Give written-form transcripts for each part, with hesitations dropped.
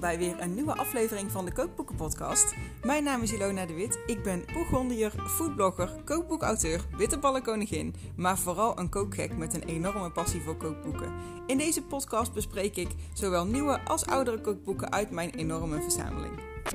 bij weer een nieuwe aflevering van de Kookboeken Podcast. Mijn naam is Ilona de Wit. Ik ben Bourgondier, foodblogger, kookboekauteur, bitterballenkoningin, maar vooral een kookgek met een enorme passie voor kookboeken. In deze podcast bespreek ik zowel nieuwe als oudere kookboeken uit mijn enorme verzameling.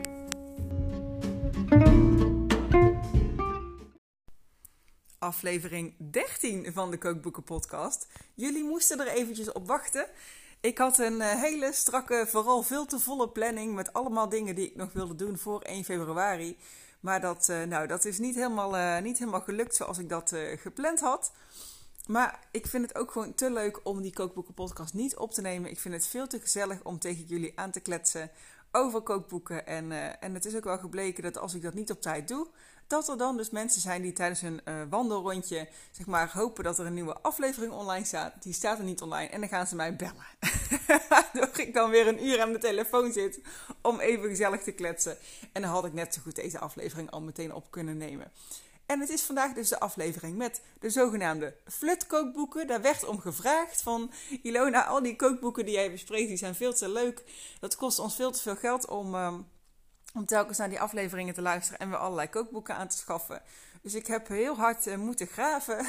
Aflevering 13 van de Kookboeken Podcast. Jullie moesten er eventjes op wachten. Ik had een hele strakke, vooral veel te volle planning met allemaal dingen die ik nog wilde doen voor 1 februari. Maar dat is niet helemaal gelukt zoals ik dat gepland had. Maar ik vind het ook gewoon te leuk om die Kookboeken Podcast niet op te nemen. Ik vind het veel te gezellig om tegen jullie aan te kletsen over kookboeken. En het is ook wel gebleken dat als ik dat niet op tijd doe, dat er dan dus mensen zijn die tijdens een wandelrondje zeg maar hopen dat er een nieuwe aflevering online staat. Die staat er niet online en dan gaan ze mij bellen. Waardoor ik dan weer een uur aan de telefoon zit om even gezellig te kletsen. En dan had ik net zo goed deze aflevering al meteen op kunnen nemen. En het is vandaag dus de aflevering met de zogenaamde flutkookboeken. Daar werd om gevraagd van Ilona, al die kookboeken die jij bespreekt, die zijn veel te leuk. Dat kost ons veel te veel geld om telkens naar die afleveringen te luisteren en weer allerlei kookboeken aan te schaffen. Dus ik heb heel hard moeten graven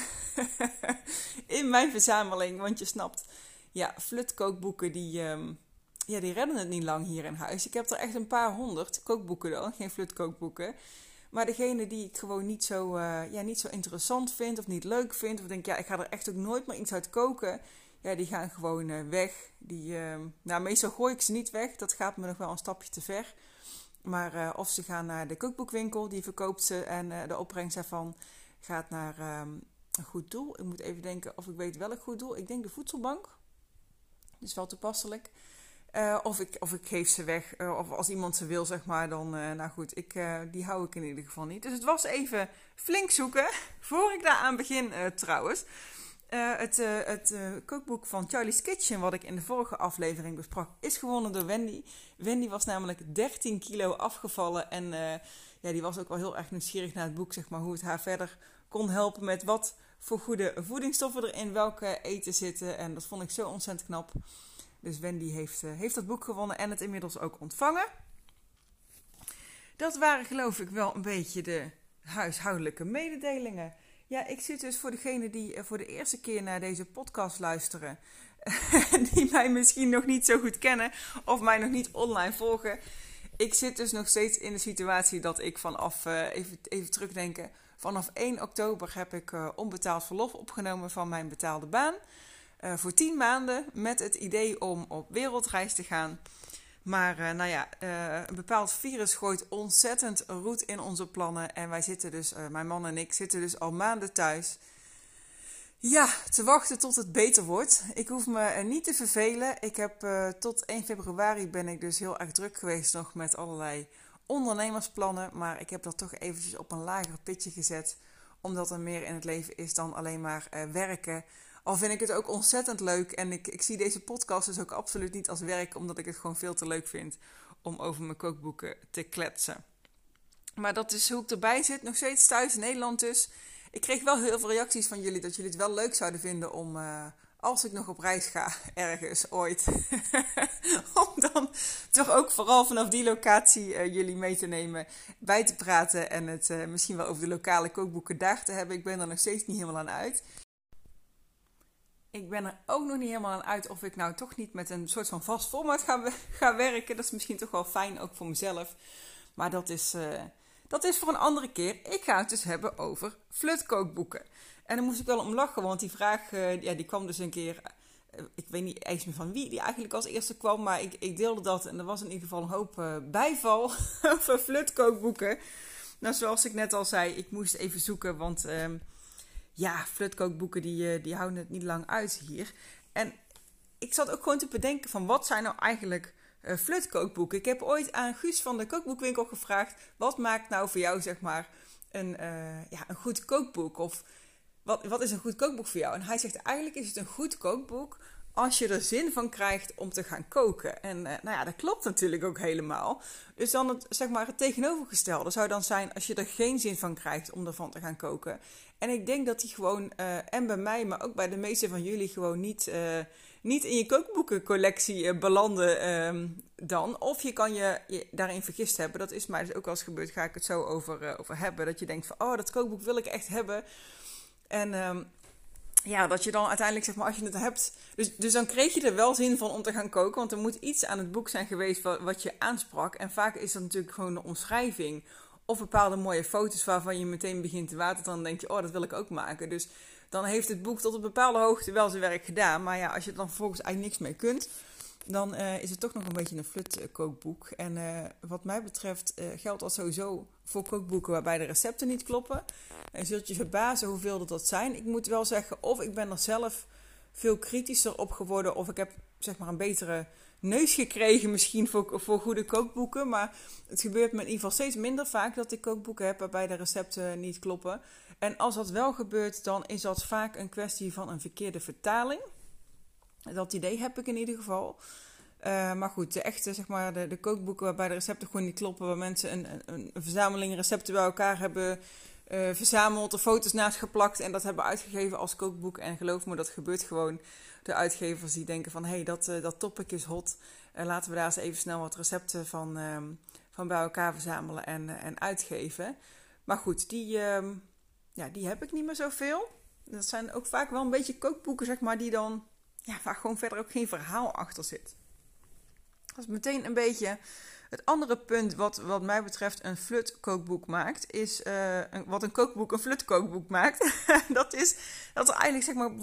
in mijn verzameling. Want je snapt, ja, flutkookboeken die redden het niet lang hier in huis. Ik heb er echt een paar 100 kookboeken dan, geen flutkookboeken. Maar degene die ik gewoon niet zo interessant vind of niet leuk vind, of denk, ja, ik ga er echt ook nooit meer iets uit koken, ja, die gaan gewoon weg. Meestal gooi ik ze niet weg, dat gaat me nog wel een stapje te ver. Maar of ze gaan naar de kookboekwinkel, die verkoopt ze en de opbrengst daarvan gaat naar een goed doel. Ik moet even denken of ik weet welk goed doel. Ik denk de voedselbank. Dat is wel toepasselijk. Of ik geef ze weg. Of als iemand ze wil, zeg maar, dan die hou ik in ieder geval niet. Dus het was even flink zoeken, voor ik daaraan begin trouwens. Het kookboek van Charlie's Kitchen, wat ik in de vorige aflevering besprak, is gewonnen door Wendy. Wendy was namelijk 13 kilo afgevallen en die was ook wel heel erg nieuwsgierig naar het boek, zeg maar, hoe het haar verder kon helpen met wat voor goede voedingsstoffen er in welke eten zitten. En dat vond ik zo ontzettend knap. Dus Wendy heeft dat boek gewonnen en het inmiddels ook ontvangen. Dat waren geloof ik wel een beetje de huishoudelijke mededelingen. Ja, ik zit dus voor degenen die voor de eerste keer naar deze podcast luisteren, die mij misschien nog niet zo goed kennen of mij nog niet online volgen. Ik zit dus nog steeds in de situatie dat ik even terugdenken, vanaf 1 oktober heb ik onbetaald verlof opgenomen van mijn betaalde baan. Voor 10 maanden met het idee om op wereldreis te gaan. Maar een bepaald virus gooit ontzettend roet in onze plannen. En wij zitten dus, mijn man en ik, zitten dus al maanden thuis. Ja, te wachten tot het beter wordt. Ik hoef me niet te vervelen. Ik heb tot 1 februari ben ik dus heel erg druk geweest nog met allerlei ondernemersplannen. Maar ik heb dat toch eventjes op een lager pitje gezet. Omdat er meer in het leven is dan alleen maar werken. Al vind ik het ook ontzettend leuk en ik zie deze podcast dus ook absoluut niet als werk, omdat ik het gewoon veel te leuk vind om over mijn kookboeken te kletsen. Maar dat is hoe ik erbij zit, nog steeds thuis in Nederland dus. Ik kreeg wel heel veel reacties van jullie dat jullie het wel leuk zouden vinden om, als ik nog op reis ga, ergens ooit, om dan toch ook vooral vanaf die locatie jullie mee te nemen, bij te praten en het misschien wel over de lokale kookboeken daar te hebben. Ik ben er nog steeds niet helemaal aan uit. Ik ben er ook nog niet helemaal aan uit of ik nou toch niet met een soort van vast format ga werken. Dat is misschien toch wel fijn, ook voor mezelf. Maar dat is voor een andere keer. Ik ga het dus hebben over flutkookboeken. En daar moest ik wel om lachen, want die vraag die kwam dus een keer. Ik weet niet eens meer van wie die eigenlijk als eerste kwam, maar ik deelde dat. En er was in ieder geval een hoop bijval over flutkookboeken. Nou, zoals ik net al zei, ik moest even zoeken, want flutkookboeken die houden het niet lang uit hier. En ik zat ook gewoon te bedenken van wat zijn nou eigenlijk flutkookboeken. Ik heb ooit aan Guus van de kookboekwinkel gevraagd, wat maakt nou voor jou zeg maar een goed kookboek? Of wat is een goed kookboek voor jou? En hij zegt eigenlijk is het een goed kookboek als je er zin van krijgt om te gaan koken. En nou ja, dat klopt natuurlijk ook helemaal. Dus dan het tegenovergestelde zou dan zijn als je er geen zin van krijgt om ervan te gaan koken. En ik denk dat die gewoon, en bij mij, maar ook bij de meeste van jullie, gewoon niet in je kookboekencollectie belanden dan. Of je kan je daarin vergist hebben. Dat is mij dus ook al eens gebeurd. Ga ik het zo over hebben. Dat je denkt van, oh, dat kookboek wil ik echt hebben. En dat je dan uiteindelijk, zeg maar, als je het hebt... Dus dan kreeg je er wel zin van om te gaan koken. Want er moet iets aan het boek zijn geweest wat je aansprak. En vaak is dat natuurlijk gewoon de omschrijving. Of bepaalde mooie foto's waarvan je meteen begint te wateren. Dan denk je, oh, dat wil ik ook maken. Dus dan heeft het boek tot een bepaalde hoogte wel zijn werk gedaan. Maar ja, als je er dan vervolgens eigenlijk niks mee kunt, dan is het toch nog een beetje een flut kookboek. En wat mij betreft geldt dat sowieso voor kookboeken waarbij de recepten niet kloppen. En zult je verbazen hoeveel dat zijn. Ik moet wel zeggen, of ik ben er zelf veel kritischer op geworden, of ik heb, zeg maar, een betere neus gekregen misschien voor goede kookboeken. Maar het gebeurt me in ieder geval steeds minder vaak dat ik kookboeken heb waarbij de recepten niet kloppen. En als dat wel gebeurt, dan is dat vaak een kwestie van een verkeerde vertaling. Dat idee heb ik in ieder geval. Maar goed, de echte, zeg maar, de kookboeken waarbij de recepten gewoon niet kloppen, waar mensen een verzameling recepten bij elkaar hebben verzameld, er foto's naast geplakt en dat hebben uitgegeven als kookboek. En geloof me, dat gebeurt gewoon. De uitgevers die denken van, hé, dat topic is hot. Laten we daar eens even snel wat recepten van bij elkaar verzamelen en uitgeven. Maar goed, die heb ik niet meer zoveel. Dat zijn ook vaak wel een beetje kookboeken, zeg maar, die dan, waar gewoon verder ook geen verhaal achter zit. Dat is meteen een beetje het andere punt wat mij betreft een flut kookboek maakt, is wat een kookboek een flut kookboek maakt. Dat is dat er eigenlijk, zeg maar,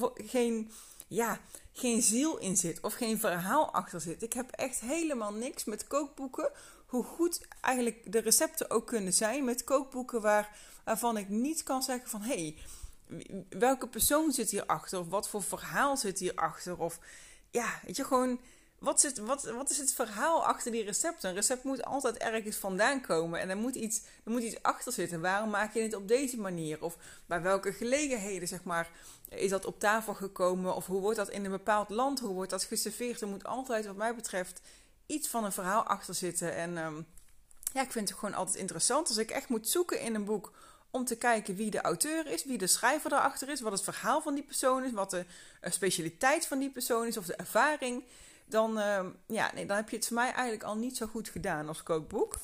geen ziel in zit of geen verhaal achter zit. Ik heb echt helemaal niks met kookboeken, hoe goed eigenlijk de recepten ook kunnen zijn, met kookboeken waarvan ik niet kan zeggen van, hé, welke persoon zit hierachter? Of wat voor verhaal zit hierachter? Of weet je, gewoon, wat is het verhaal achter die recepten? Een recept moet altijd ergens vandaan komen en er moet iets achter zitten. Waarom maak je het op deze manier? Of bij welke gelegenheden, zeg maar, is dat op tafel gekomen? Of hoe wordt dat in een bepaald land? Hoe wordt dat geserveerd? Er moet altijd, wat mij betreft, iets van een verhaal achter zitten. En ik vind het gewoon altijd interessant als ik echt moet zoeken in een boek om te kijken wie de auteur is, wie de schrijver daarachter is, wat het verhaal van die persoon is, wat de specialiteit van die persoon is of de ervaring. Dan heb je het voor mij eigenlijk al niet zo goed gedaan als kookboek.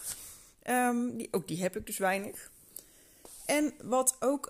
Die heb ik dus weinig. En wat ook,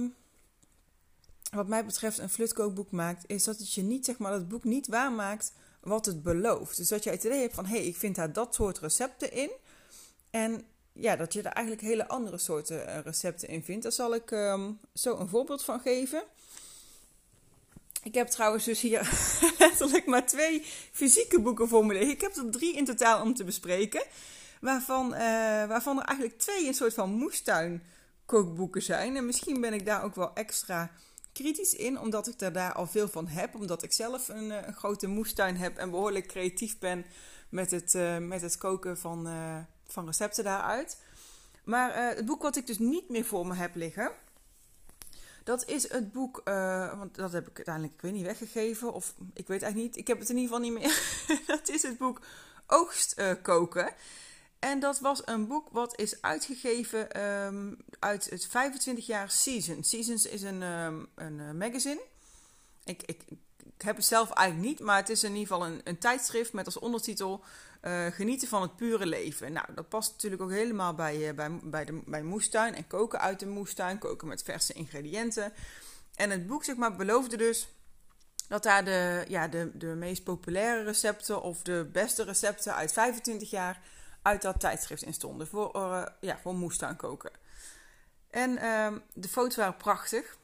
wat mij betreft, een flutkookboek maakt, is dat het je niet, zeg maar, dat het boek niet waarmaakt wat het belooft. Dus dat je het idee hebt van, ik vind daar dat soort recepten in. En dat je er eigenlijk hele andere soorten recepten in vindt. Daar zal ik zo een voorbeeld van geven. Ik heb trouwens dus hier letterlijk maar 2 fysieke boeken voor me liggen. Ik heb er 3 in totaal om te bespreken. Waarvan er eigenlijk 2 een soort van moestuinkookboeken zijn. En misschien ben ik daar ook wel extra kritisch in, omdat ik er daar al veel van heb. Omdat ik zelf een grote moestuin heb en behoorlijk creatief ben met het koken van recepten daaruit. Maar het boek wat ik dus niet meer voor me heb liggen, dat is het boek, want dat heb ik uiteindelijk, ik weet niet, weggegeven. Of ik weet eigenlijk niet, ik heb het in ieder geval niet meer. Dat is het boek Oogst koken. En dat was een boek wat is uitgegeven uit het 25 jaar Seasons. Seasons is een magazine. Ik heb het zelf eigenlijk niet, maar het is in ieder geval een tijdschrift met als ondertitel Genieten van het pure leven. Nou, dat past natuurlijk ook helemaal bij moestuin en koken uit de moestuin, koken met verse ingrediënten. En het boek, zeg maar, beloofde dus dat daar de meest populaire recepten of de beste recepten uit 25 jaar uit dat tijdschrift in stonden voor moestuin koken. En de foto's waren prachtig.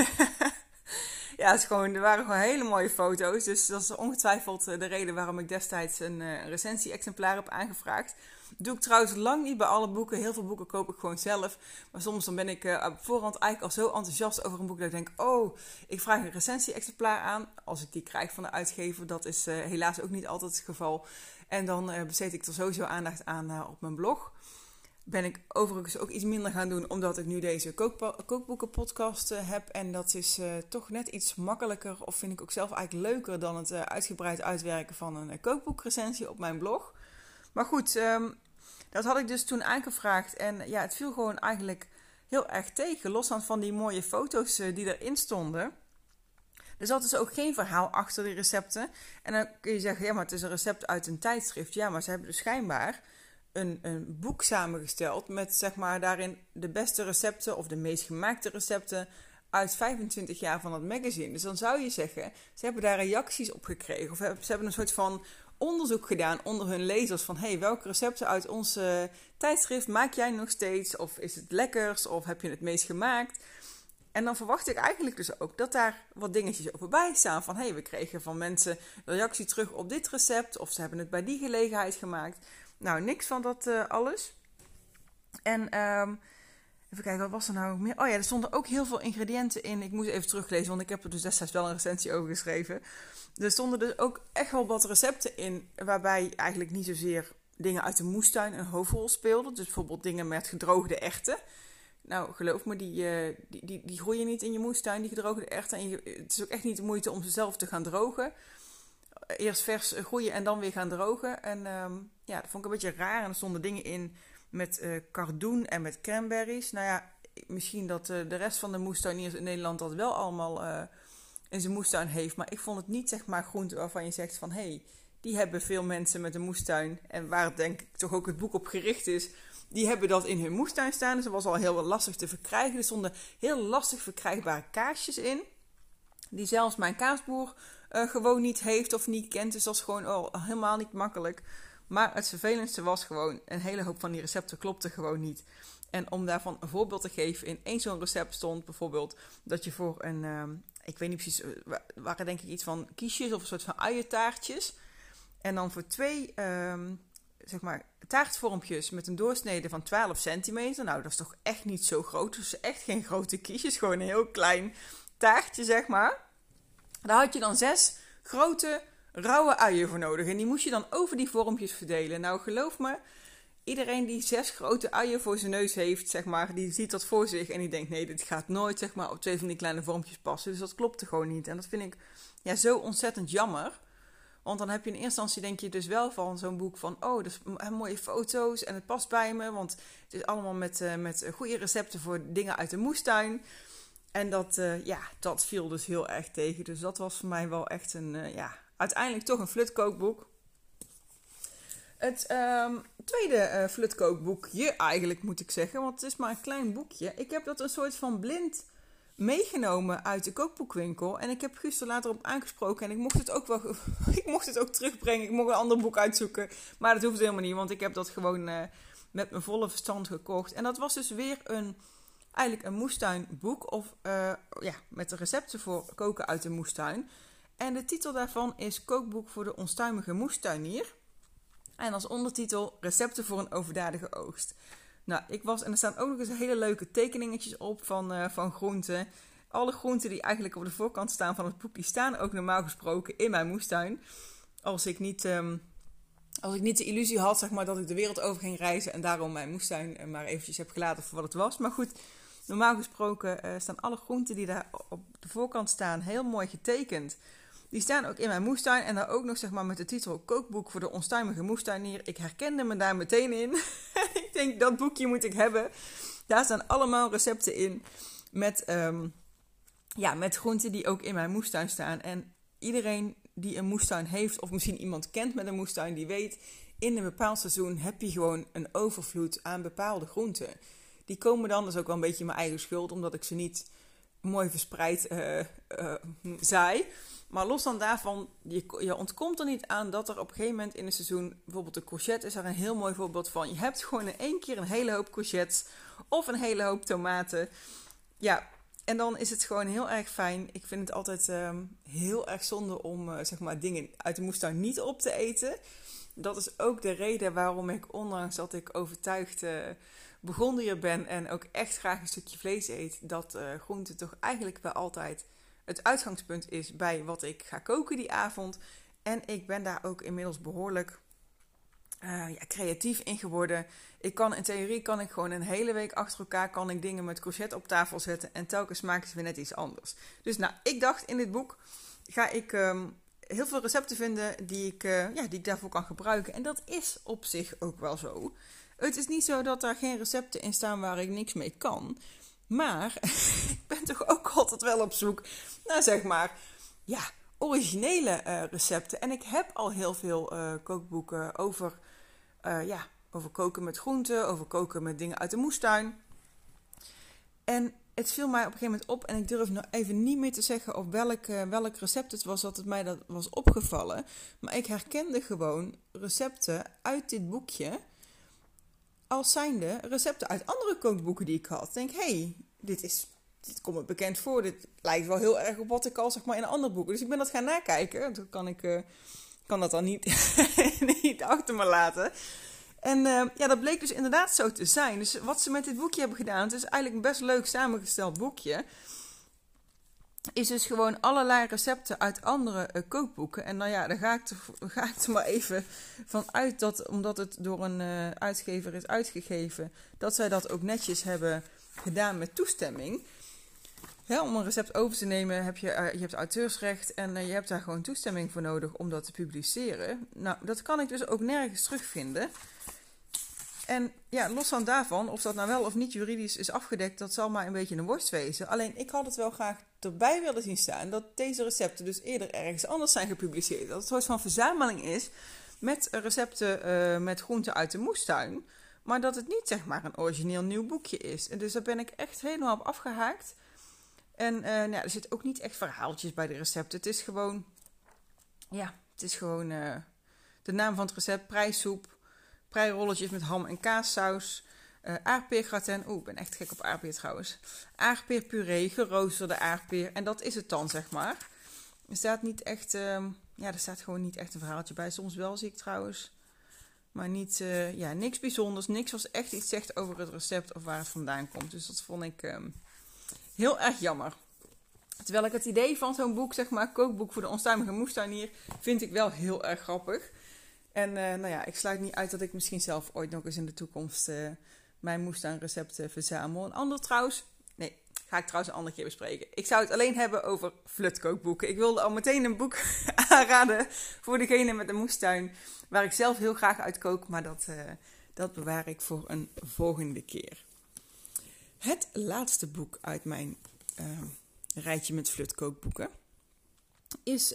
Er waren gewoon hele mooie foto's. Dus dat is ongetwijfeld de reden waarom ik destijds een recensie-exemplaar heb aangevraagd. Dat doe ik trouwens lang niet bij alle boeken. Heel veel boeken koop ik gewoon zelf. Maar soms dan ben ik op voorhand eigenlijk al zo enthousiast over een boek dat ik denk, ik vraag een recensie-exemplaar aan. Als ik die krijg van de uitgever, dat is helaas ook niet altijd het geval. En dan besteed ik er sowieso aandacht aan op mijn blog. ben ik overigens ook iets minder gaan doen, omdat ik nu deze kookboekenpodcast heb. En dat is toch net iets makkelijker, of vind ik ook zelf eigenlijk leuker dan het uitgebreid uitwerken van een kookboekrecensie op mijn blog. Maar goed, dat had ik dus toen aangevraagd. En ja, het viel gewoon eigenlijk heel erg tegen, los van die mooie foto's die erin stonden. Er zat dus ook geen verhaal achter die recepten. En dan kun je zeggen, ja, maar het is een recept uit een tijdschrift. Ja, maar ze hebben dus schijnbaar een boek samengesteld met, zeg maar, daarin de beste recepten of de meest gemaakte recepten uit 25 jaar van het magazine. Dus dan zou je zeggen, ze hebben daar reacties op gekregen. Of ze hebben een soort van onderzoek gedaan onder hun lezers van, hey, welke recepten uit ons tijdschrift maak jij nog steeds? Of is het lekkers? Of heb je het meest gemaakt? En dan verwacht ik eigenlijk dus ook dat daar wat dingetjes over bij staan. Van, hey, we kregen van mensen reactie terug op dit recept. Of ze hebben het bij die gelegenheid gemaakt. Nou, niks van dat alles. En even kijken, wat was er nou meer? Oh ja, er stonden ook heel veel ingrediënten in. Ik moest even teruglezen, want ik heb er dus destijds wel een recensie over geschreven. Er stonden dus ook echt wel wat recepten in, waarbij eigenlijk niet zozeer dingen uit de moestuin een hoofdrol speelden. Dus bijvoorbeeld dingen met gedroogde erwten. Nou, geloof me, die groeien niet in je moestuin, die gedroogde erwten. En het is ook echt niet de moeite om ze zelf te gaan drogen. Eerst vers groeien en dan weer gaan drogen. En ja, dat vond ik een beetje raar. En er stonden dingen in met cardoen en met cranberries. Nou ja, misschien dat de rest van de moestuiniers in Nederland dat wel allemaal in zijn moestuin heeft. Maar ik vond het niet, zeg maar, groenten waarvan je zegt van, hey, die hebben veel mensen met een moestuin. En waar het denk ik toch ook het boek op gericht is, die hebben dat in hun moestuin staan. Dus dat was al heel lastig te verkrijgen. Er stonden heel lastig verkrijgbare kaasjes in, die zelfs mijn kaasboer gewoon niet heeft of niet kent. Dus dat is gewoon al helemaal niet makkelijk. Maar het vervelendste was gewoon, een hele hoop van die recepten klopte gewoon niet. En om daarvan een voorbeeld te geven, in één zo'n recept stond bijvoorbeeld dat je voor een, ik weet niet precies, waren denk ik iets van kiesjes of een soort van uientaartjes. En dan voor 2, zeg maar, taartvormpjes met een doorsnede van 12 centimeter. Nou, dat is toch echt niet zo groot. Dus echt geen grote kiesjes, gewoon een heel klein taartje, zeg maar. Daar had je dan 6 grote rauwe uien voor nodig. En die moest je dan over die vormpjes verdelen. Nou, geloof me, iedereen die 6 grote uien voor zijn neus heeft, zeg maar, die ziet dat voor zich en die denkt, nee, dit gaat nooit, zeg maar, op 2 van die kleine vormpjes passen. Dus dat klopte gewoon niet. En dat vind ik ja zo ontzettend jammer. Want dan heb je in eerste instantie, denk je dus wel van zo'n boek van, oh, dus mooie foto's en het past bij me. Want het is allemaal met goede recepten voor dingen uit de moestuin. En dat viel dus heel erg tegen. Dus dat was voor mij wel echt uiteindelijk toch een flutkookboek. Het tweede flutkookboekje eigenlijk, moet ik zeggen. Want het is maar een klein boekje. Ik heb dat een soort van blind meegenomen uit de kookboekwinkel. En ik heb Guus er later op aangesproken. En ik mocht het ook wel ik mocht het ook terugbrengen. Ik mocht een ander boek uitzoeken. Maar dat hoeft helemaal niet. Want ik heb dat gewoon met mijn volle verstand gekocht. En dat was dus weer eigenlijk een moestuinboek. Of met de recepten voor koken uit de moestuin. En de titel daarvan is Kookboek voor de onstuimige moestuinier. En als ondertitel Recepten voor een overdadige oogst. Nou, en er staan ook nog eens hele leuke tekeningetjes op van groenten. Alle groenten die eigenlijk op de voorkant staan van het boek, die staan ook normaal gesproken in mijn moestuin. Als ik niet de illusie had, zeg maar, dat ik de wereld over ging reizen en daarom mijn moestuin maar eventjes heb gelaten voor wat het was. Maar goed, normaal gesproken staan alle groenten die daar op de voorkant staan heel mooi getekend. Die staan ook in mijn moestuin en daar ook nog, zeg maar, met de titel Kookboek voor de onstuimige moestuinier. Ik herkende me daar meteen in. Ik denk, dat boekje moet ik hebben. Daar staan allemaal recepten in met groenten die ook in mijn moestuin staan. En iedereen die een moestuin heeft, of misschien iemand kent met een moestuin, die weet, in een bepaald seizoen heb je gewoon een overvloed aan bepaalde groenten. Die komen dan, dat is ook wel een beetje mijn eigen schuld, omdat ik ze niet mooi verspreid zaai. Maar los dan daarvan, je ontkomt er niet aan dat er op een gegeven moment in een seizoen, bijvoorbeeld de courgette is daar een heel mooi voorbeeld van. Je hebt gewoon in één keer een hele hoop courgettes of een hele hoop tomaten. Ja, en dan is het gewoon heel erg fijn. Ik vind het altijd heel erg zonde om zeg maar dingen uit de moestuin niet op te eten. Dat is ook de reden waarom ik, ondanks dat ik overtuigd Burgondiër ben en ook echt graag een stukje vlees eet, dat groente toch eigenlijk wel altijd het uitgangspunt is bij wat ik ga koken die avond. En ik ben daar ook inmiddels behoorlijk creatief in geworden. In theorie kan ik gewoon een hele week achter elkaar dingen met courgette op tafel zetten. En telkens maken ze weer net iets anders. Dus ik dacht in dit boek ga ik heel veel recepten vinden die ik daarvoor kan gebruiken. En dat is op zich ook wel zo. Het is niet zo dat er geen recepten in staan waar ik niks mee kan. Maar ik ben toch ook altijd wel op zoek naar originele recepten. En ik heb al heel veel kookboeken over koken met groenten, over koken met dingen uit de moestuin. En het viel mij op een gegeven moment op en ik durf nog even niet meer te zeggen op welk recept het was dat het mij dat was opgevallen. Maar ik herkende gewoon recepten uit dit boekje als zijnde recepten uit andere kookboeken die ik had. Ik denk, dit komt me bekend voor. Dit lijkt wel heel erg op wat ik al in een ander boek. Dus ik ben dat gaan nakijken. Toen kan dat dan niet, niet achter me laten. En dat bleek dus inderdaad zo te zijn. Dus wat ze met dit boekje hebben gedaan, het is eigenlijk een best leuk samengesteld boekje, is dus gewoon allerlei recepten uit andere kookboeken. En daar ga ik er maar even van uit dat, omdat het door een uitgever is uitgegeven, dat zij dat ook netjes hebben gedaan met toestemming. Ja, om een recept over te nemen heb je hebt auteursrecht en je hebt daar gewoon toestemming voor nodig om dat te publiceren. Nou, dat kan ik dus ook nergens terugvinden. En los van daarvan, of dat nou wel of niet juridisch is afgedekt, dat zal maar een beetje een worst wezen. Alleen ik had het wel graag erbij willen zien staan dat deze recepten dus eerder ergens anders zijn gepubliceerd. Dat het een soort van verzameling is met recepten met groenten uit de moestuin. Maar dat het niet een origineel nieuw boekje is. En dus daar ben ik echt helemaal op afgehaakt. En er zit ook niet echt verhaaltjes bij de recepten. Het is gewoon, de naam van het recept, preisoep, preirolletjes met ham en kaassaus, aardpeergratin. Ik ben echt gek op aardpeer trouwens. Aardpeerpuree, geroosterde aardpeer. En dat is het dan, Er staat niet echt, er staat gewoon niet echt een verhaaltje bij. Soms wel, zie ik trouwens. Maar niet, niks bijzonders. Niks was echt iets zegt over het recept of waar het vandaan komt. Dus dat vond ik heel erg jammer. Terwijl ik het idee van zo'n boek, kookboek voor de onstuimige moestuinier, vind ik wel heel erg grappig. En ik sluit niet uit dat ik misschien zelf ooit nog eens in de toekomst mijn moestuinrecepten verzamel. Een ander trouwens, ga ik trouwens een andere keer bespreken. Ik zou het alleen hebben over flutkookboeken. Ik wilde al meteen een boek aanraden voor degene met een moestuin, waar ik zelf heel graag uit kook, maar dat bewaar ik voor een volgende keer. Het laatste boek uit mijn rijtje met flutkookboeken is,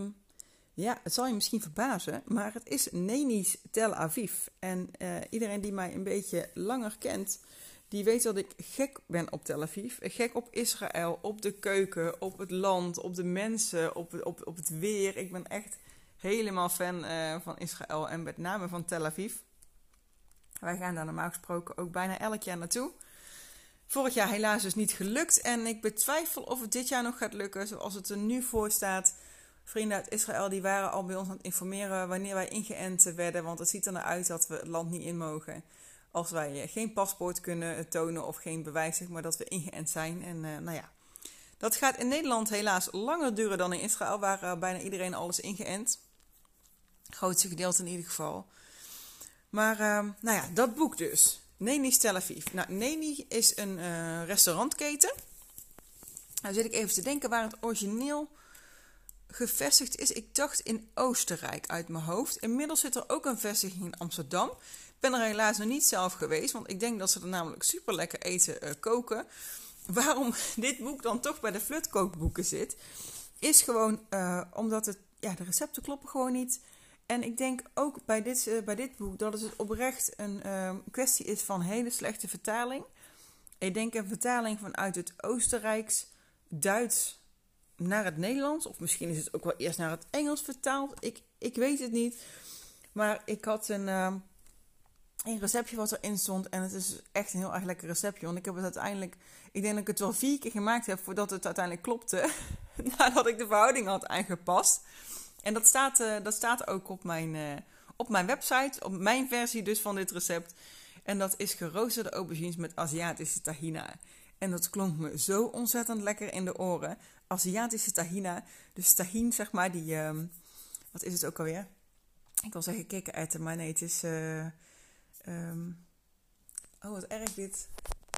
het zal je misschien verbazen, maar het is Neni's Tel Aviv. En iedereen die mij een beetje langer kent, die weet dat ik gek ben op Tel Aviv. Gek op Israël, op de keuken, op het land, op de mensen, op het weer. Ik ben echt helemaal fan van Israël en met name van Tel Aviv. Wij gaan daar normaal gesproken ook bijna elk jaar naartoe. Vorig jaar helaas dus niet gelukt en ik betwijfel of het dit jaar nog gaat lukken zoals het er nu voor staat. Vrienden uit Israël die waren al bij ons aan het informeren wanneer wij ingeënt werden, want het ziet er naar uit dat we het land niet in mogen als wij geen paspoort kunnen tonen of geen bewijs dat we ingeënt zijn. En dat gaat in Nederland helaas langer duren dan in Israël, waar bijna iedereen al is ingeënt. Het grootste gedeelte in ieder geval. Maar dat boek dus. Neni's Tel Aviv. Nou, Neni is een restaurantketen. Nou zit ik even te denken waar het origineel gevestigd is. Ik dacht in Oostenrijk uit mijn hoofd. Inmiddels zit er ook een vestiging in Amsterdam. Ik ben er helaas nog niet zelf geweest, want ik denk dat ze er namelijk super lekker eten koken. Waarom dit boek dan toch bij de flutkookboeken zit, is gewoon omdat de recepten kloppen gewoon niet. En ik denk ook bij dit boek dat het oprecht een kwestie is van hele slechte vertaling. Ik denk een vertaling vanuit het Oostenrijks, Duits naar het Nederlands. Of misschien is het ook wel eerst naar het Engels vertaald. Ik weet het niet. Maar ik had een receptje wat erin stond. En het is echt een heel erg lekker receptje. Want ik heb het uiteindelijk, ik denk dat ik het wel 4 keer gemaakt heb voordat het uiteindelijk klopte. Nadat ik de verhouding had aangepast. En dat staat ook op mijn website, op mijn versie dus van dit recept. En dat is geroosterde aubergines met Aziatische tahina. En dat klonk me zo ontzettend lekker in de oren. Aziatische tahina, dus tahin die, wat is het ook alweer? Ik wil zeggen kikkererwten, maar nee, het is... oh, wat erg dit.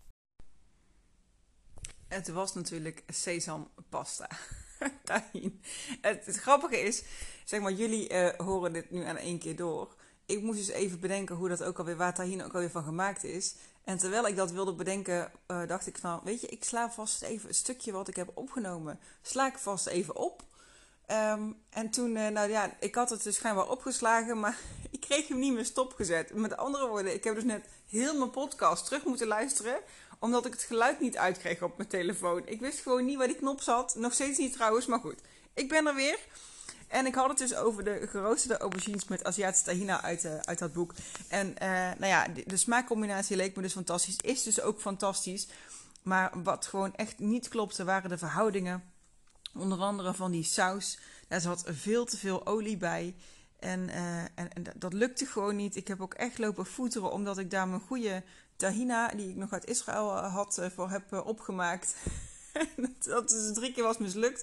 Het was natuurlijk sesampasta. Tahin. Het grappige is, zeg maar, jullie horen dit nu aan één keer door. Ik moest dus even bedenken hoe dat ook alweer, waar tahin ook alweer van gemaakt is. En terwijl ik dat wilde bedenken, dacht ik van, weet je, ik sla vast even een stukje wat ik heb opgenomen. Sla ik vast even op. En toen, nou ja, ik had het dus schijnbaar opgeslagen, maar ik kreeg hem niet meer stopgezet. Met andere woorden, ik heb dus net heel mijn podcast terug moeten luisteren, omdat ik het geluid niet uitkreeg op mijn telefoon. Ik wist gewoon niet waar die knop zat. Nog steeds niet trouwens, maar goed. Ik ben er weer. En ik had het dus over de geroosterde aubergines met Aziatische tahina uit dat boek. En nou ja, de smaakcombinatie leek me dus fantastisch. Is dus ook fantastisch. Maar wat gewoon echt niet klopte, waren de verhoudingen. Onder andere van die saus. Daar zat veel te veel olie bij. En dat lukte gewoon niet. Ik heb ook echt lopen voeteren, omdat ik daar mijn goede tahina, die ik nog uit Israël had, voor heb opgemaakt. Dat dus 3 keer was mislukt.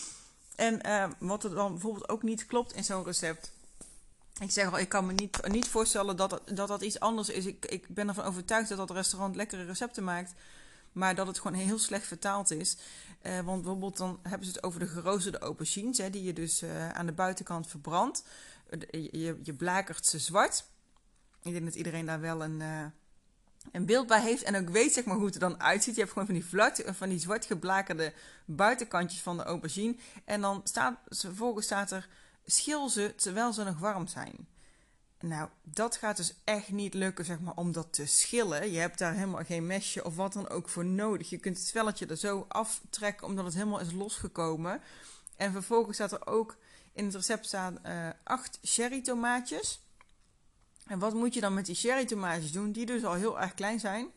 En wat er dan bijvoorbeeld ook niet klopt in zo'n recept. Ik zeg al, ik kan me niet voorstellen dat iets anders is. Ik ben ervan overtuigd dat dat restaurant lekkere recepten maakt. Maar dat het gewoon heel slecht vertaald is. Want bijvoorbeeld dan hebben ze het over de geroosterde aubergines. Die je dus aan de buitenkant verbrandt. Je blakert ze zwart. Ik denk dat iedereen daar wel een beeld bij heeft. En ook weet, zeg maar, hoe het er dan uitziet. Je hebt gewoon van die zwart geblakerde buitenkantjes van de aubergine. En dan vervolgens staat er, schil ze terwijl ze nog warm zijn. Nou, dat gaat dus echt niet lukken, zeg maar, om dat te schillen. Je hebt daar helemaal geen mesje of wat dan ook voor nodig. Je kunt het velletje er zo aftrekken, omdat het helemaal is losgekomen. En vervolgens staat er ook, in het recept staan 8 cherry tomaatjes. En wat moet je dan met die cherry tomaatjes doen? Die dus al heel erg klein zijn.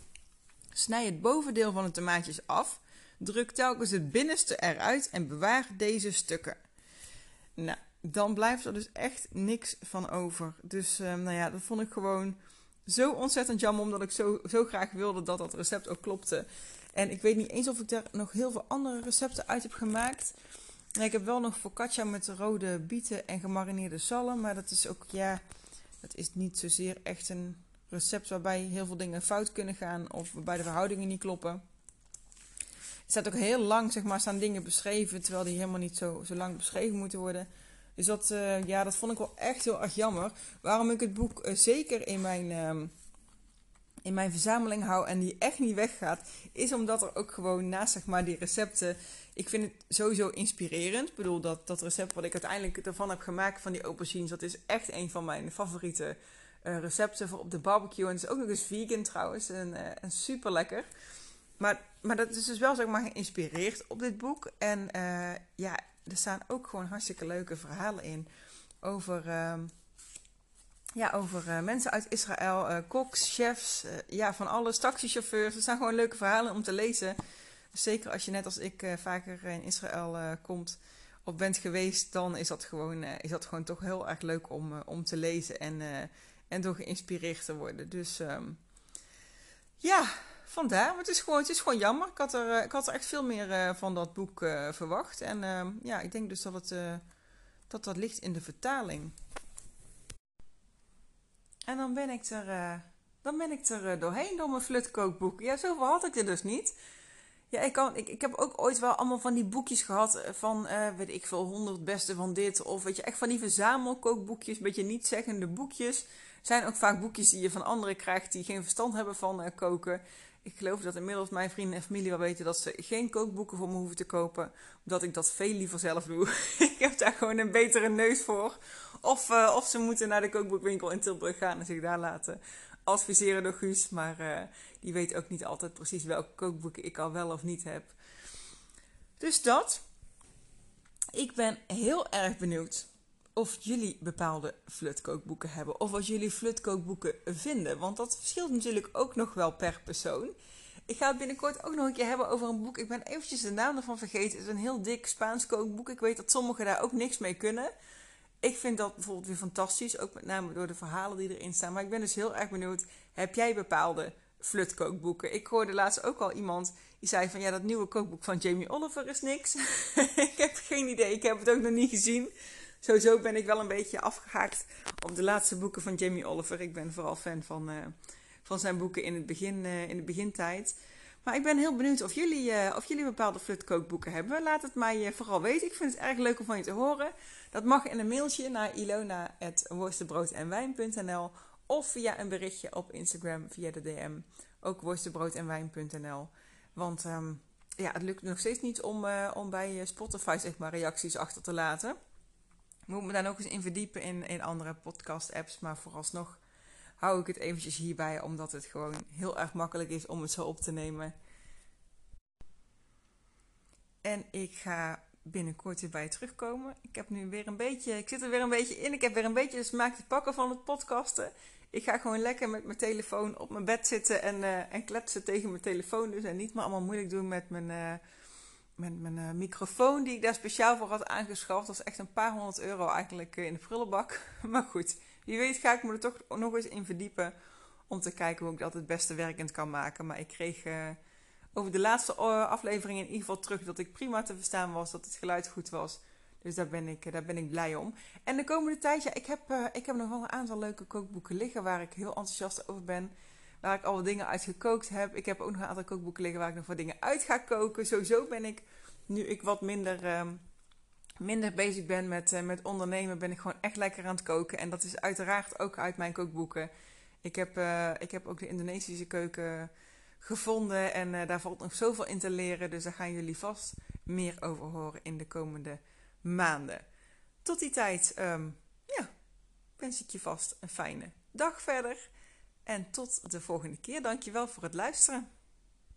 Snij het bovendeel van de tomaatjes af. Druk telkens het binnenste eruit en bewaar deze stukken. Nou, dan blijft er dus echt niks van over. Dus nou ja, dat vond ik gewoon zo ontzettend jammer, omdat ik zo graag wilde dat dat recept ook klopte. En ik weet niet eens of ik daar nog heel veel andere recepten uit heb gemaakt. Nee, ik heb wel nog focaccia met rode bieten en gemarineerde zalm. Maar dat is ook, ja, dat is niet zozeer echt een recept waarbij heel veel dingen fout kunnen gaan. Of waarbij de verhoudingen niet kloppen. Er staat ook heel lang, zeg maar, staan dingen beschreven, terwijl die helemaal niet zo lang beschreven moeten worden. Dus dat vond ik wel echt heel erg jammer. Waarom ik het boek zeker in mijn verzameling hou en die echt niet weggaat, is omdat er ook gewoon naast, zeg maar, die recepten, ik vind het sowieso inspirerend. Ik bedoel, dat recept wat ik uiteindelijk ervan heb gemaakt van die aubergines, dat is echt een van mijn favoriete recepten voor op de barbecue. En het is ook nog eens vegan trouwens en super lekker. Maar dat is dus wel, zeg maar, geïnspireerd op dit boek. En ja, er staan ook gewoon hartstikke leuke verhalen in over mensen uit Israël, koks, chefs, van alles, taxichauffeurs. Er staan gewoon leuke verhalen om te lezen. Zeker als je net als ik vaker in Israël komt of bent geweest, dan is dat gewoon toch heel erg leuk om te lezen en door geïnspireerd te worden. Dus vandaar. Maar het is gewoon jammer. Ik had er echt veel meer van dat boek verwacht. En ik denk dus dat ligt in de vertaling. En dan ben ik er doorheen door mijn flutkookboek. Ja, zoveel had ik er dus niet. Ja, ik heb ook ooit wel allemaal van die boekjes gehad van, weet ik veel, 100 beste van dit. Of weet je, echt van die verzamelkookboekjes, een beetje niet-zeggende boekjes. Zijn ook vaak boekjes die je van anderen krijgt die geen verstand hebben van koken. Ik geloof dat inmiddels mijn vrienden en familie wel weten dat ze geen kookboeken voor me hoeven te kopen. Omdat ik dat veel liever zelf doe. Ik heb daar gewoon een betere neus voor. Of ze moeten naar de kookboekwinkel in Tilburg gaan en zich daar laten adviseren door Guus. Maar die weet ook niet altijd precies welke kookboeken ik al wel of niet heb. Dus dat. Ik ben heel erg benieuwd of jullie bepaalde flutkookboeken hebben. Of wat jullie flutkookboeken vinden. Want dat verschilt natuurlijk ook nog wel per persoon. Ik ga het binnenkort ook nog een keer hebben over een boek. Ik ben eventjes de naam ervan vergeten. Het is een heel dik Spaans kookboek. Ik weet dat sommigen daar ook niks mee kunnen. Ik vind dat bijvoorbeeld weer fantastisch. Ook met name door de verhalen die erin staan. Maar ik ben dus heel erg benieuwd. Heb jij bepaalde flutkookboeken? Ik hoorde laatst ook al iemand die zei van, ja, dat nieuwe kookboek van Jamie Oliver is niks. Ik heb geen idee. Ik heb het ook nog niet gezien. Sowieso ben ik wel een beetje afgehaakt op de laatste boeken van Jamie Oliver. Ik ben vooral fan van zijn boeken in de begintijd. Maar ik ben heel benieuwd of jullie bepaalde flutkookboeken hebben. Laat het mij vooral weten. Ik vind het erg leuk om van je te horen. Dat mag in een mailtje naar ilona@worstenbroodendwijn.nl of via een berichtje op Instagram via de DM. Ook worstenbroodendwijn.nl. Want het lukt nog steeds niet om bij Spotify zeg maar reacties achter te laten. Ik moet me daar nog eens in verdiepen in andere podcast apps. Maar vooralsnog hou ik het eventjes hierbij, omdat het gewoon heel erg makkelijk is om het zo op te nemen. En ik ga binnenkort weer bij je terugkomen. Ik zit er weer een beetje in. Ik heb weer een beetje de smaak te pakken van het podcasten. Ik ga gewoon lekker met mijn telefoon op mijn bed zitten en kletsen tegen mijn telefoon. Dus en niet maar allemaal moeilijk doen met mijn microfoon die ik daar speciaal voor had aangeschaft. Dat is echt een paar €100 eigenlijk in de prullenbak. Maar goed, wie weet ga ik me er toch nog eens in verdiepen om te kijken hoe ik dat het beste werkend kan maken. Maar ik kreeg over de laatste aflevering in ieder geval terug dat ik prima te verstaan was, dat het geluid goed was. Dus daar ben ik blij om. En de komende tijd, ik heb nog wel een aantal leuke kookboeken liggen waar ik heel enthousiast over ben. Waar ik al wat dingen uit gekookt heb. Ik heb ook nog een aantal kookboeken liggen waar ik nog wat dingen uit ga koken. Sowieso ben ik, nu ik wat minder bezig ben met ondernemen, ben ik gewoon echt lekker aan het koken. En dat is uiteraard ook uit mijn kookboeken. Ik heb ook de Indonesische keuken gevonden en daar valt nog zoveel in te leren. Dus daar gaan jullie vast meer over horen in de komende maanden. Tot die tijd wens ik je vast een fijne dag verder. En tot de volgende keer. Dankjewel voor het luisteren.